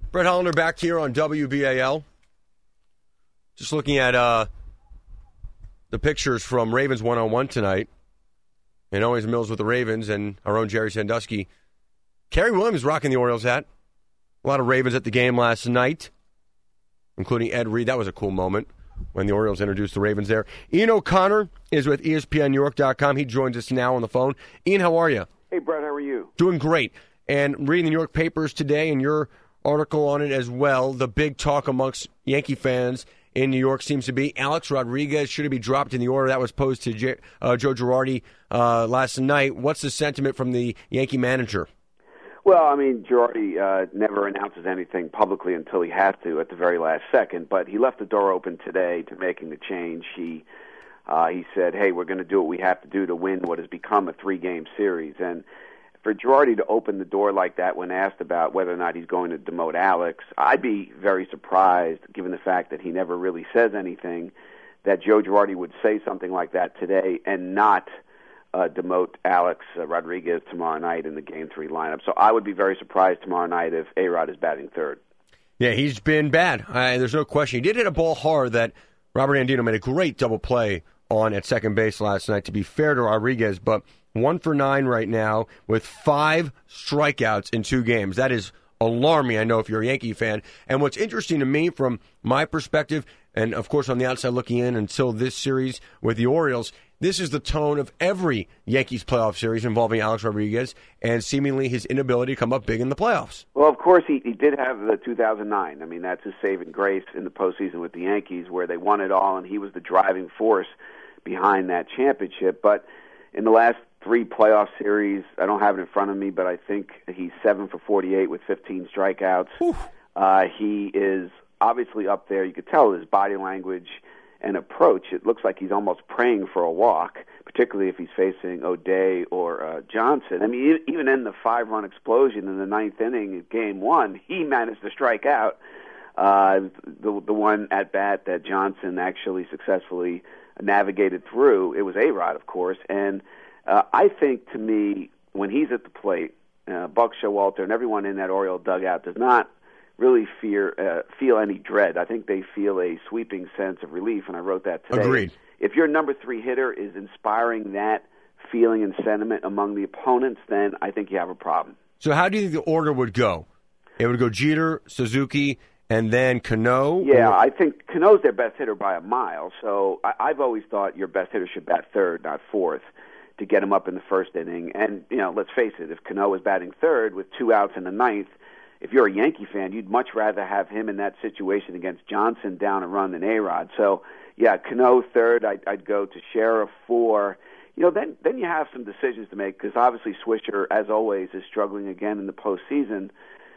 Brett Hollander back here on WBAL. Just looking at the pictures from Ravens 1-on-1 tonight. And Owens Mills with the Ravens and our own Jerry Sandusky. Kerry Williams rocking the Orioles hat. A lot of Ravens at the game last night, including Ed Reed. That was a cool moment when the Orioles introduced the Ravens there. Ian O'Connor is with ESPNNewYork.com. He joins us now on the phone. Ian, how are you? Hey, Brett, how are you? Doing great. And reading the New York papers today and your article on it as well, the big talk amongst Yankee fans in New York seems to be Alex Rodriguez. Should he be dropped in the order that was posed to Joe Girardi last night? What's the sentiment from the Yankee manager? Well, I mean, Girardi never announces anything publicly until he has to at the very last second, but he left the door open today to making the change. He said, hey, we're going to do what we have to do to win what has become a 3-game series. And for Girardi to open the door like that when asked about whether or not he's going to demote Alex, I'd be very surprised, given the fact that he never really says anything, that Joe Girardi would say something like that today and not demote Alex Rodriguez tomorrow night in the Game 3 lineup. So I would be very surprised tomorrow night if A-Rod is batting third. Yeah, he's been bad. There's no question. He did hit a ball hard that Robert Andino made a great double play on at second base last night, to be fair to Rodriguez, but 1 for 9 right now with 5 strikeouts in 2 games. That is alarming, I know, if you're a Yankee fan. And what's interesting to me from my perspective, and of course on the outside looking in until this series with the Orioles, this is the tone of every Yankees playoff series involving Alex Rodriguez and seemingly his inability to come up big in the playoffs. Well, of course, he did have the 2009. I mean, that's his saving grace in the postseason with the Yankees, where they won it all, and he was the driving force behind that championship. But in the last 3 playoff series, I don't have it in front of me, but I think he's 7 for 48 with 15 strikeouts. He is obviously up there. You could tell his body language and approach. It looks like he's almost praying for a walk, particularly if he's facing O'Day or Johnson. I mean, even in the 5-run explosion in the 9th inning of Game 1, he managed to strike out. The one at bat that Johnson actually successfully navigated through, it was A-Rod, of course. And I think, to me, when he's at the plate, Buck Showalter and everyone in that Oriole dugout does not really feel any dread. I think they feel a sweeping sense of relief, and I wrote that today. Agreed. If your number 3 hitter is inspiring that feeling and sentiment among the opponents, then I think you have a problem. So how do you think the order would go? It would go Jeter, Suzuki, and then Cano? Yeah, I think Cano's their best hitter by a mile, so I've always thought your best hitter should bat third, not fourth, to get him up in the first inning. And, let's face it, if Cano was batting third with 2 outs in the 9th, if you're a Yankee fan, you'd much rather have him in that situation against Johnson down a run than A-Rod. So, yeah, Cano third, I'd go to Sheriff 4. Then you have some decisions to make, because obviously Swisher, as always, is struggling again in the postseason.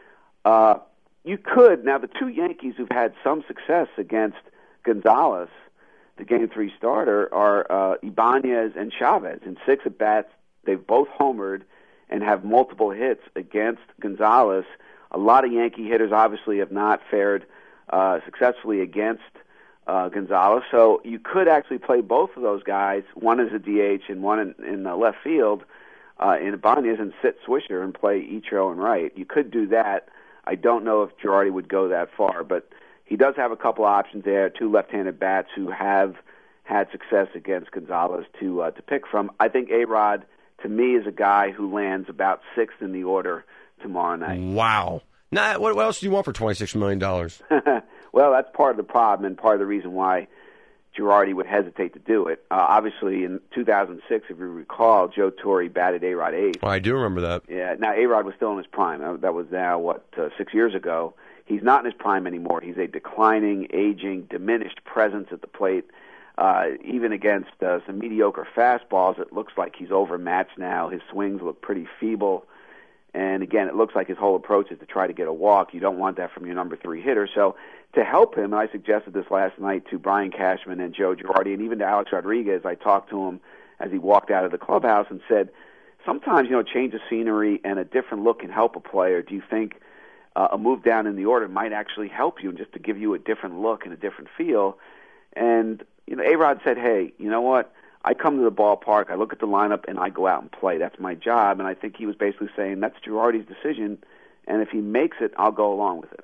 You could, now the 2 Yankees who've had some success against Gonzalez, the Game 3 starter, are Ibanez and Chavez. In 6 at-bats, they've both homered and have multiple hits against Gonzalez. A lot of Yankee hitters obviously have not fared successfully against Gonzalez, so you could actually play both of those guys, one as a DH and one in left field in Ibanez, and sit Swisher and play Ichiro and right. You could do that. I don't know if Girardi would go that far, but he does have a couple options there, 2 left-handed bats who have had success against Gonzalez to pick from. I think A-Rod, to me, is a guy who lands about 6th in the order tomorrow night. Wow. Now, what else do you want for $26 million? Well, that's part of the problem and part of the reason why Girardi would hesitate to do it. Obviously, in 2006, if you recall, Joe Torre batted A-Rod 8th. Well, I do remember that. Yeah. Now, A-Rod was still in his prime. That was now, 6 years ago. He's not in his prime anymore. He's a declining, aging, diminished presence at the plate. Even against some mediocre fastballs, it looks like he's overmatched now. His swings look pretty feeble. And again, it looks like his whole approach is to try to get a walk. You don't want that from your number 3 hitter. So to help him, and I suggested this last night to Brian Cashman and Joe Girardi, and even to Alex Rodriguez, I talked to him as he walked out of the clubhouse and said, sometimes, change of scenery and a different look can help a player. Do you think a move down in the order might actually help you, just to give you a different look and a different feel? And, A-Rod said, hey, you know what? I come to the ballpark, I look at the lineup, and I go out and play. That's my job. And I think he was basically saying that's Girardi's decision, and if he makes it, I'll go along with it.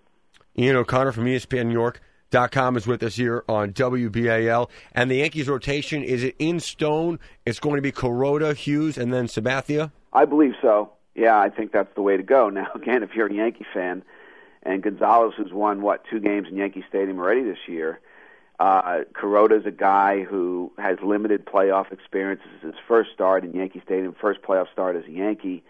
Ian O'Connor from ESPNNewYork.com is with us here on WBAL. And the Yankees rotation, is it in stone? It's going to be Kuroda, Hughes, and then Sabathia? I believe so. Yeah, I think that's the way to go. Now, again, if you're a Yankee fan, and Gonzalez, who's won, 2 games in Yankee Stadium already this year, Kuroda's a guy who has limited playoff experience. This is his first start in Yankee Stadium, first playoff start as a Yankee,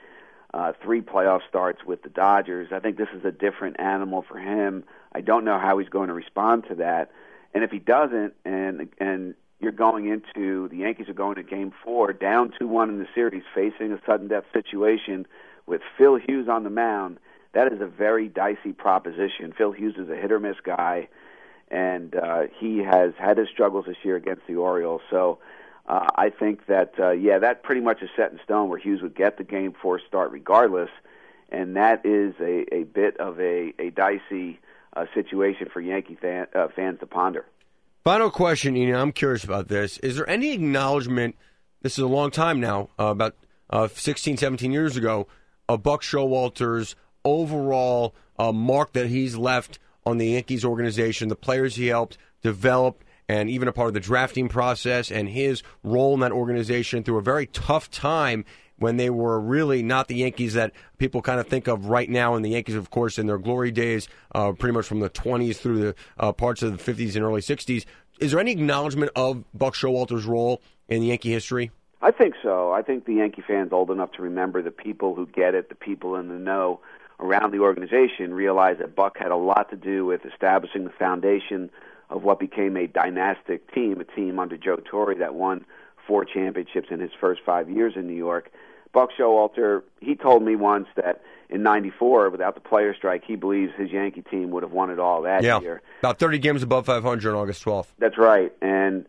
3 playoff starts with the Dodgers. I think this is a different animal for him. I don't know how he's going to respond to that. And if he doesn't, and you're going into, the Yankees are going to Game 4, down 2-1 in the series, facing a sudden death situation with Phil Hughes on the mound, that is a very dicey proposition. Phil Hughes is a hit-or-miss guy, and he has had his struggles this year against the Orioles. So I think that, that pretty much is set in stone where Hughes would get the Game 4 start regardless, and that is a bit of a dicey situation for Yankee fans to ponder. Final question, Ian, I'm curious about this. Is there any acknowledgement, this is a long time now, about 16, 17 years ago, of Buck Showalter's overall mark that he's left on the Yankees organization, the players he helped develop, and even a part of the drafting process, and his role in that organization through a very tough time when they were really not the Yankees that people kind of think of right now, and the Yankees, of course, in their glory days, pretty much from the 20s through the parts of the 50s and early 60s. Is there any acknowledgement of Buck Showalter's role in Yankee history? I think so. I think the Yankee fans old enough to remember, the people who get it, the people in the know around the organization, realize that Buck had a lot to do with establishing the foundation of what became a dynastic team, a team under Joe Torre that won 4 championships in his first 5 years in New York. Buck Showalter, he told me once that in '94, without the player strike, he believes his Yankee team would have won it all that year. About 30 games above 500 on August 12th. That's right. And,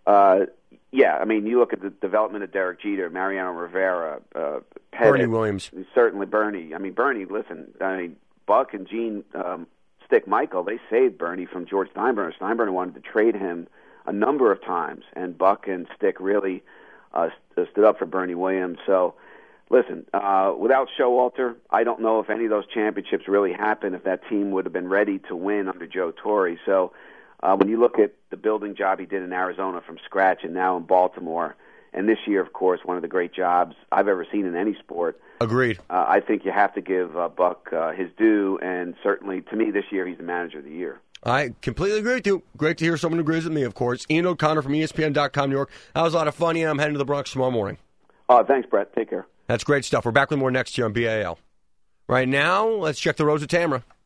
you look at the development of Derek Jeter, Mariano Rivera, Pettit, Bernie Williams. Certainly Bernie. Bernie, listen, Buck and Gene Stick Michael, they saved Bernie from George Steinbrenner. Steinbrenner wanted to trade him a number of times, and Buck and Stick really stood up for Bernie Williams. So, listen, without Showalter, I don't know if any of those championships really happened, if that team would have been ready to win under Joe Torre. So when you look at the building job he did in Arizona from scratch and now in Baltimore, and this year, of course, one of the great jobs I've ever seen in any sport. Agreed. I think you have to give Buck his due, and certainly, to me, this year he's the manager of the year. I completely agree with you. Great to hear someone who agrees with me, of course. Ian O'Connor from ESPN.com, New York. That was a lot of fun, Ian. I'm heading to the Bronx tomorrow morning. Thanks, Brett. Take care. That's great stuff. We're back with more next year on BAL. Right now, let's check the roads with Tamara.